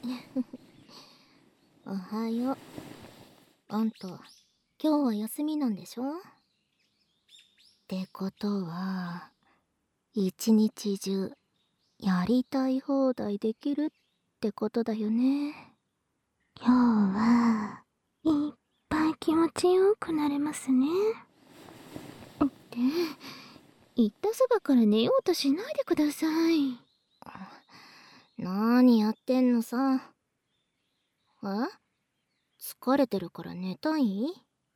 おはよう。あんた、今日は休みなんでしょ？ってことは、一日中、やりたい放題できるってことだよね。 今日はいっぱい気持ちよくなれますね。って言ったそばから寝ようとしないでください。 なーにやってんのさ。疲れてるから寝たい？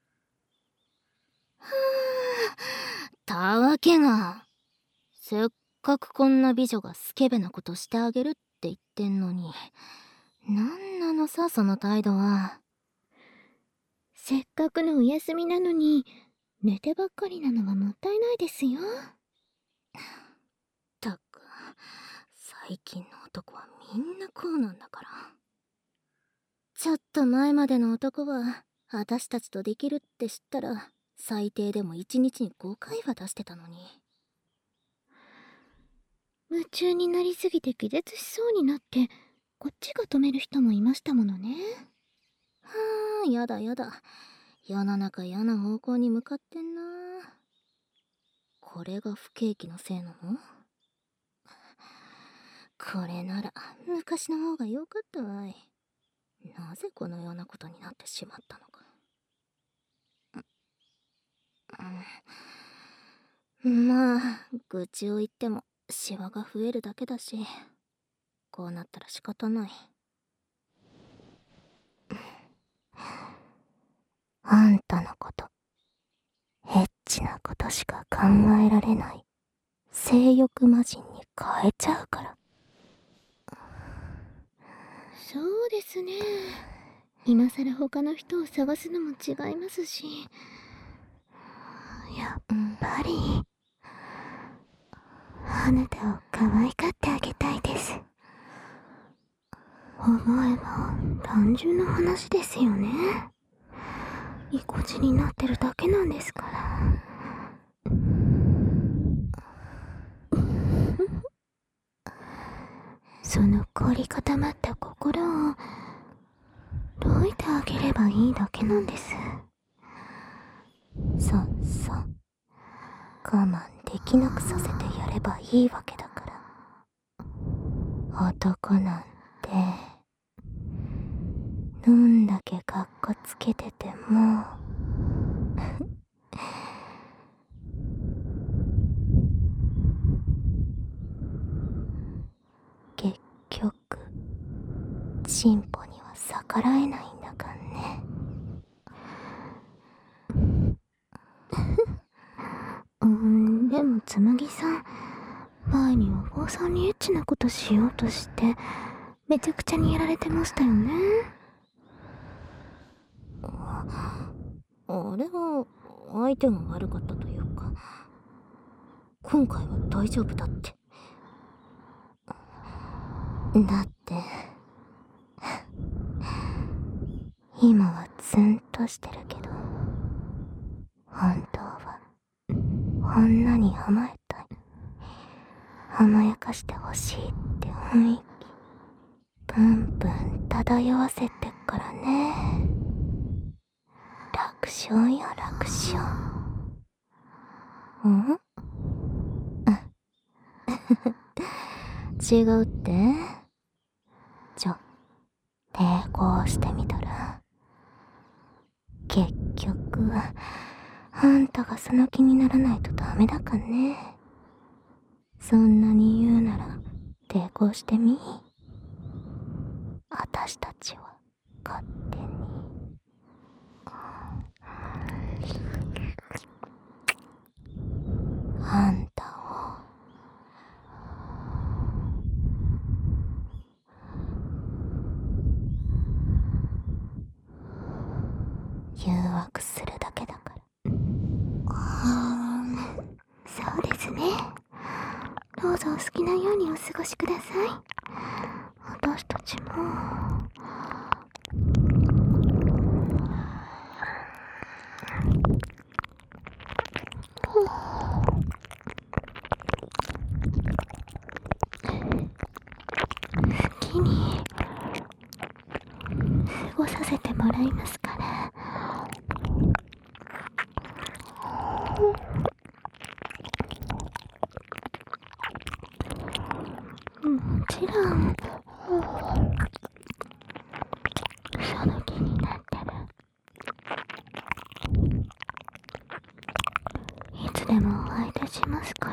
はぁ、たわけが。せっかくこんな美女がスケベなことしてあげるって言ってんのに、なんなのさ、その態度は。 せっかくのお休みなのに寝てばっかりなのはもったいないですよ。 ったく、最近の男はみんなこうなんだから。ちょっと前までの男は私たちとできるって知ったら最低でも1日に5回は出してたのに。 夢中になりすぎて気絶しそうになってこっちが止める人もいましたものね。 はあ、やだやだ。世の中嫌な方向に向かってんな。これが不景気のせいなの？これなら昔の方が良かったわい。なぜこのようなことになってしまったのか。まあ、愚痴を言ってもシワが増えるだけだし、こうなったら仕方ない。あんたのこと、エッチなことしか考えられない性欲魔人に変えちゃうから。 そうですね。今さら他の人を探すのも違いますし、やっぱりあなたを可愛がってあげたいです。思えば単純な話ですよね。意固地になってるだけなんですから。その凝り固まった心をどいてあげればいいだけなんです。 そうそう。我慢できなくさせてやればいいわけだから。男なんて、どんだけカッコつけてても結局チンポには逆らえないんだからね。 でもつむぎさん、前にお坊さんにエッチなことしようとしてめちゃくちゃにやられてましたよね。 あれは相手が悪かったというか、今回は大丈夫だって。だって今はツンとしてるけど、本当は女に甘えたい、甘やかしてほしいって雰囲気プンプン漂わせてっからね。楽勝よ楽勝。違うって？抵抗してみたら、結局あんたがその気にならないとダメだかね。そんなに言うなら抵抗してみ。私たちは勝手に。あんたを誘惑するだけだから。 そうですね。どうぞお好きなようにお過ごしください。私たちも好きにさせてもらいますから。もちろんその気になったらいつでもお会いいたしますから。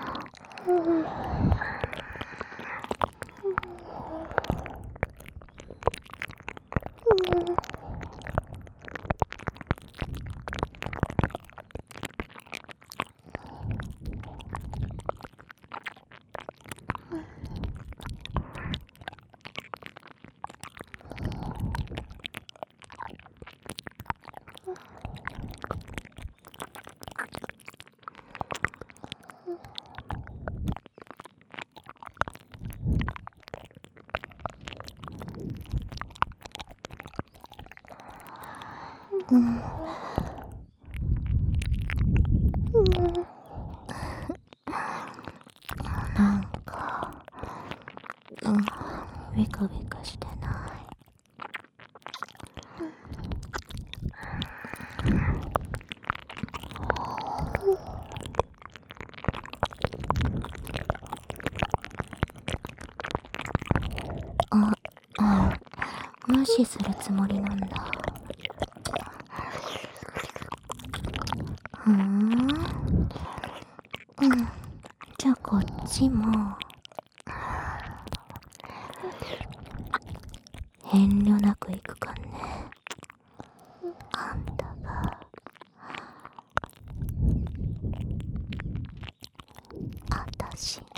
なんかビクビクしてない？無視するつもりなんだ。じゃあこっちも遠慮なく行くかね。あんたがあたしに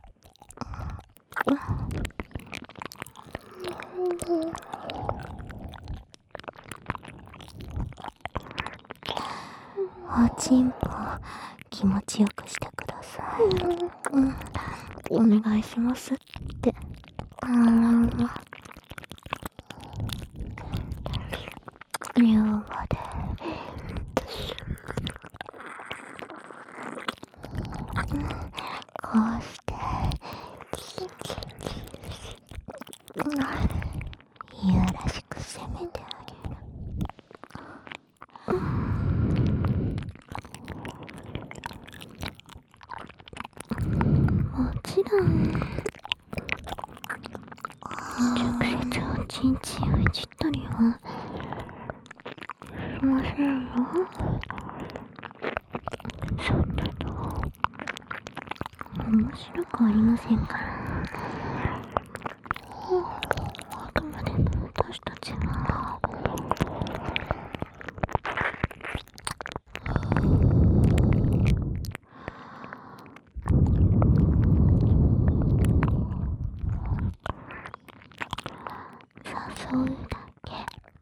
おちんぽ気持ちよくしてください。お願いしますって。両までこうしていやらしく責めてあげる。もちろん直接おちんちんをいじったりはしませんよ。そんなの面白くありませんから。あくまでも私たちは誘うだけ。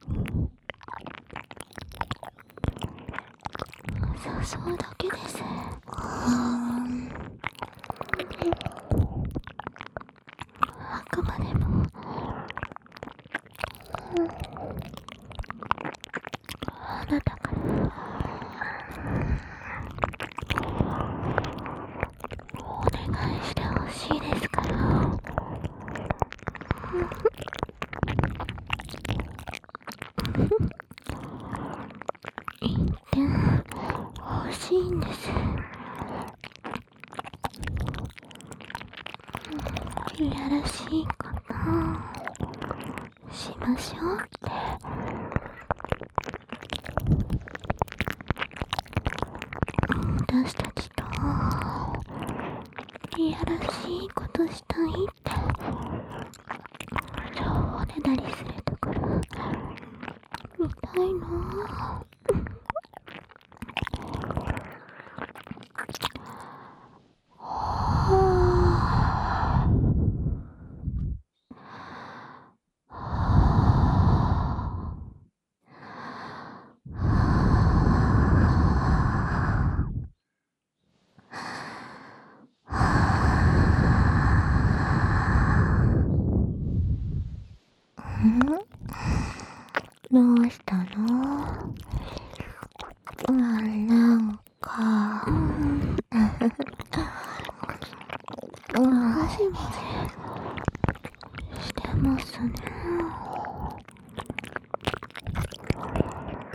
誘うだけです。あくまでもあなたからお願いしてほしいですから。言ってほしいんです。いやらしいことしましょうって。私たちといやらしいことしたいってそうおねだりするところ見たいの。どうしたの？なんかもじもじしてますね。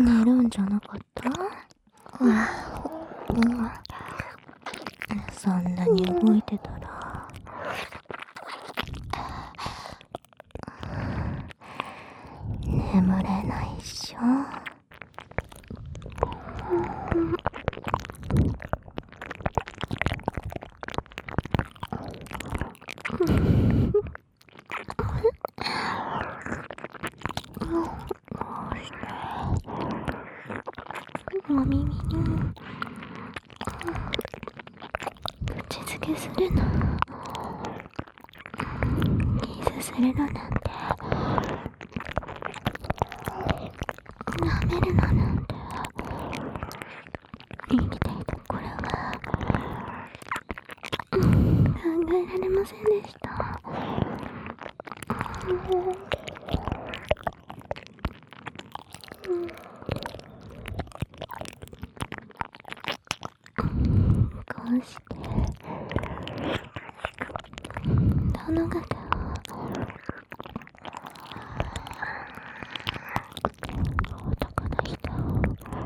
寝るんじゃなかった？そんなに動いてたら眠れないっしょ。 お耳に口づけするの、キスするのなんて、舐めるのなんて、生きていた頃は考えられませんでした。こうして殿方を男の人を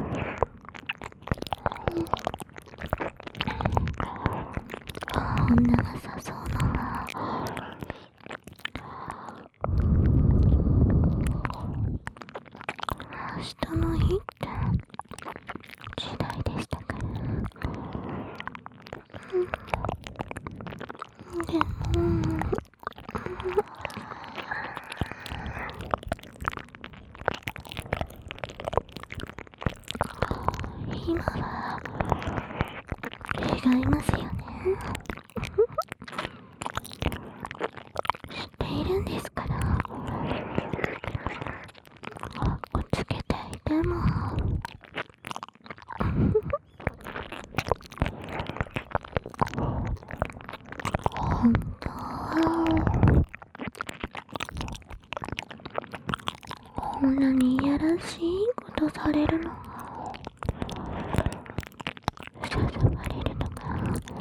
女が誘うのは明日の日って時代でしたから。でも今は違いますよね。知っているんですから。かっこつけていても本当はこんなにいやらしいことされるのが誘われるのが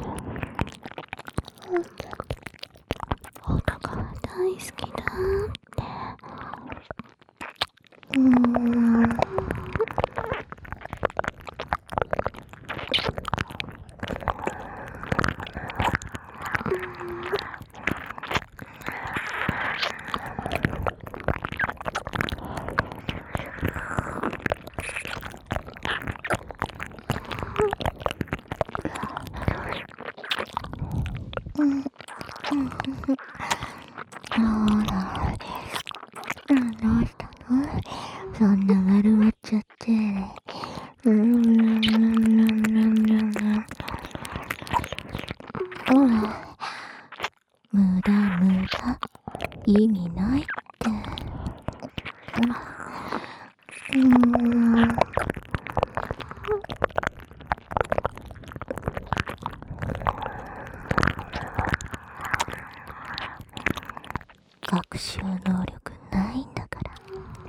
男は大好きだってどうしたの？そんな丸まっちゃって。無駄無駄。意味ないって。学習能力ないんだから。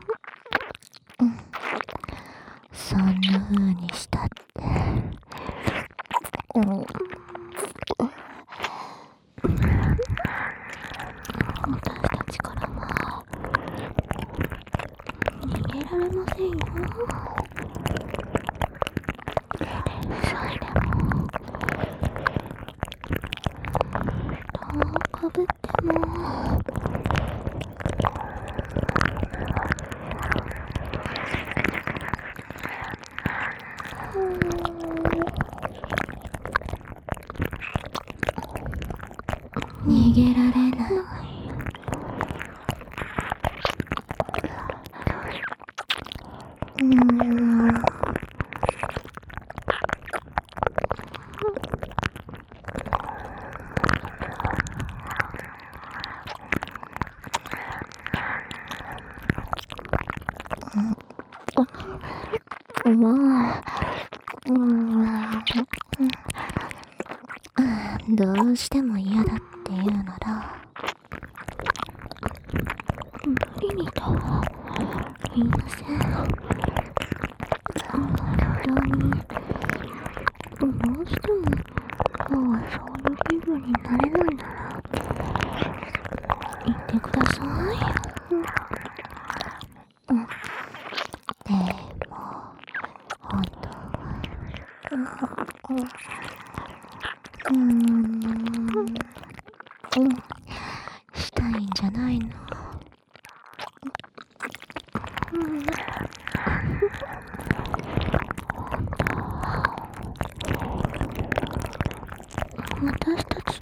そんな風にしたって。 私たちからは逃げられませんよ。それでもどうかぶっても逃げられない。どうしても嫌だって言うなら無理にとは言いません。本当にどうしても今日はそういう気分になれないなら言ってください。 でもしたいんじゃないの？私たち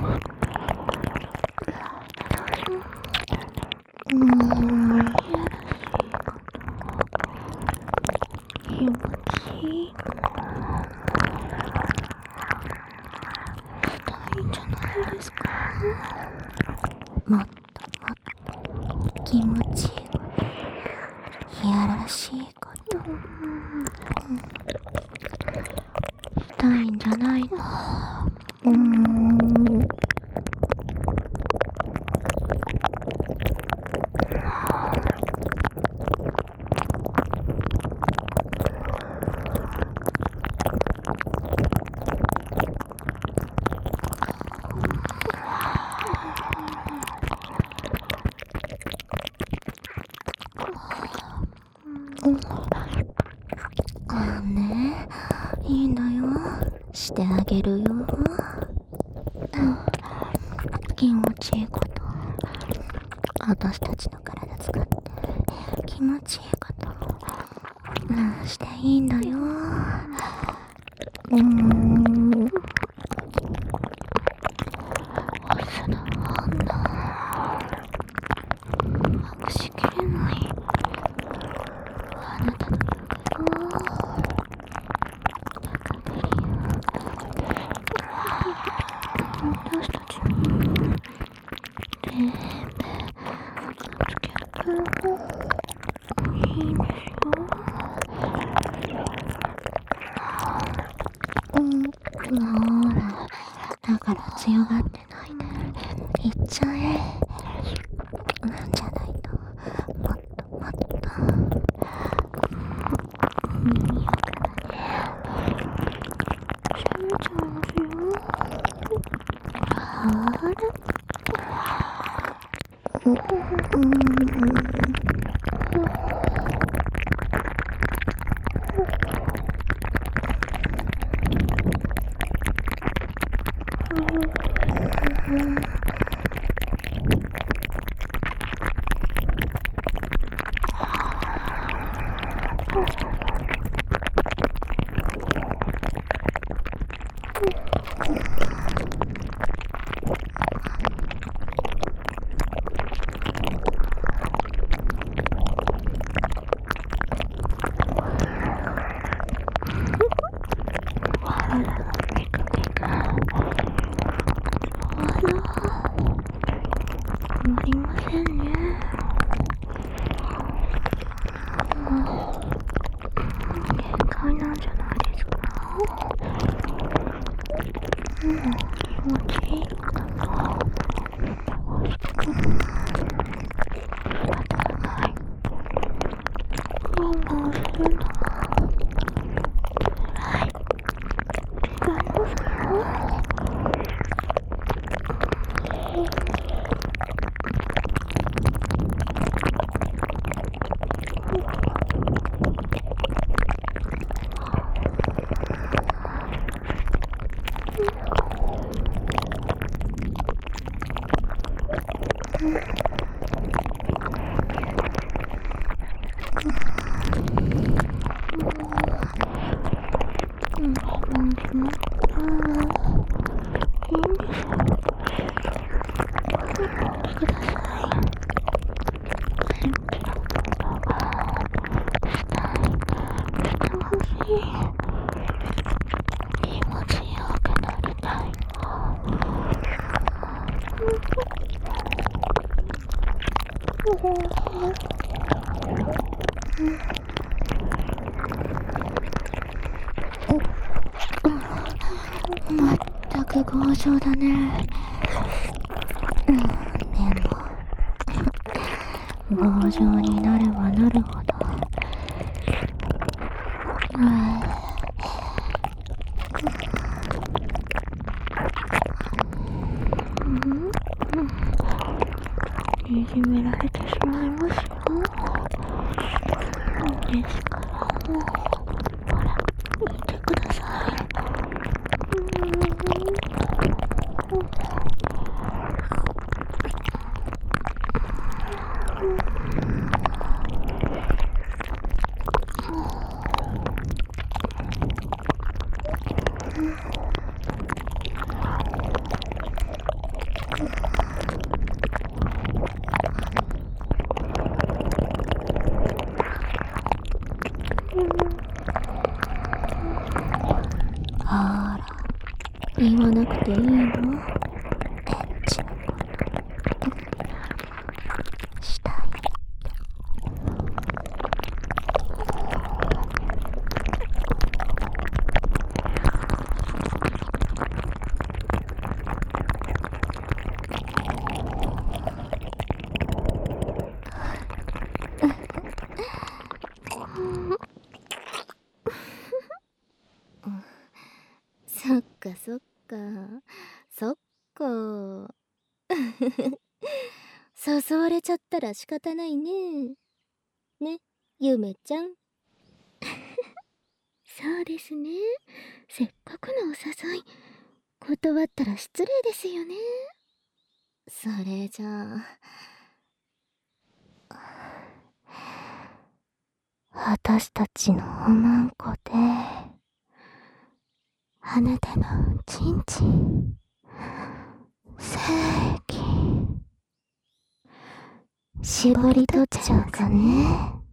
気持ちいいしたいんじゃないですか？もっともっと気持ちいい、いやらしいことしたいんじゃないの？ねえ、いいんだよ、してあげるよ。気持ちいいこと、私たちの体使って気持ちいいこと、していいんだよ。オスの反応隠しきれない、あなたの私たちの全部つけていいんですよ。ほら、だから強がってないで、いっちゃえ。なんじゃないと、もっともっと耳よくだね。閉めちゃいますよ。あら、たまりませんね。限界なんじゃないですか？気持ちいいのかな？仕方がない。我慢するのは辛い。違いますよ。まったく強情だね。でも強情になればなるほどいじめられてしまいますよ。ですからもうほら見てください。 あら、 言わなくていいの？ エッチなことしたい。 そっかそっか、そっか。誘われちゃったら仕方ないね。ね、ゆめちゃん。そうですね。せっかくのお誘い、断ったら失礼ですよね。それじゃあ。 私たちのおまんこで、あなたのちんちん、正規、絞り取っちゃうかね。